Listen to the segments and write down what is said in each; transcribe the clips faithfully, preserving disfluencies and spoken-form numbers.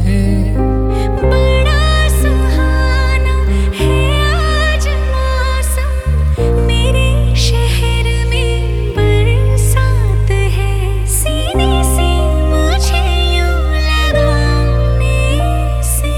है। बड़ा सुहाना है आज मौसम, मेरे शहर में बरसात है। सीने से मुझे यूं लगाने से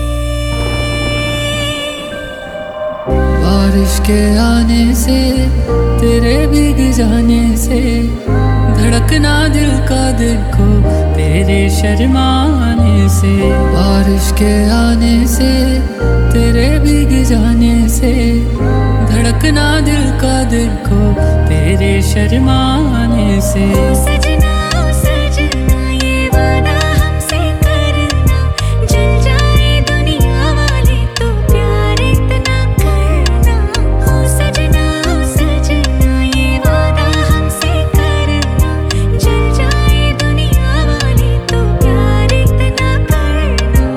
बारिश के आने से, तेरे भीग जाने से, धड़कना दिल का देखो तेरे शर्माने से। बारिश के आने से, तेरे भीग जाने से, धड़कना दिल का देखो तेरे शर्माने से। सजना ओ सजना ये वादा हमसे करना, जल जाए दुनिया वाले तो प्यार इतना करना। ओ सजना ओ सजना ये वादा हमसे करना, जल जाए दुनिया वाले तो प्यार इतना करना।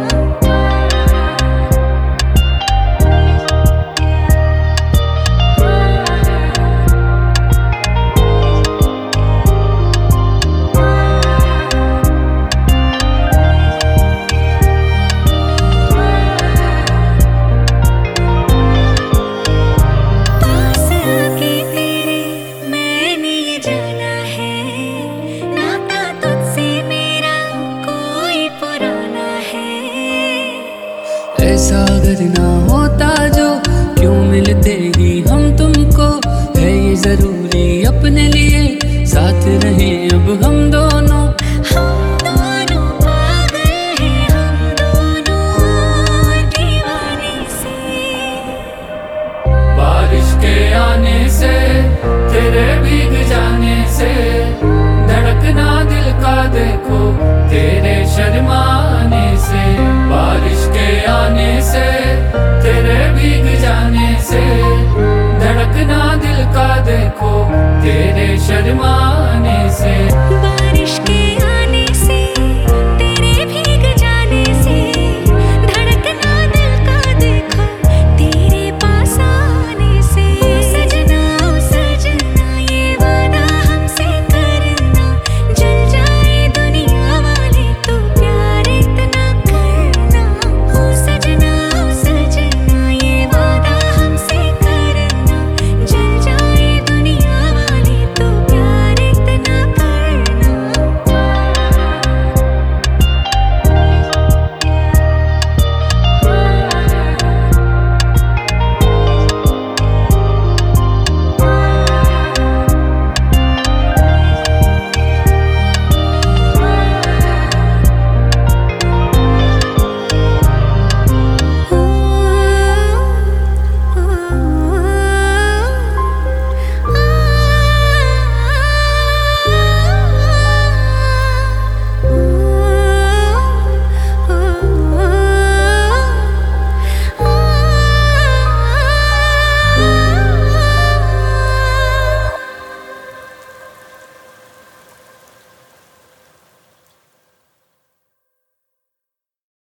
पास आके तेरे मैंने ये जाना है, नाता तुझसे मेरा कोई पुराना है। ऐसा अगर ना होता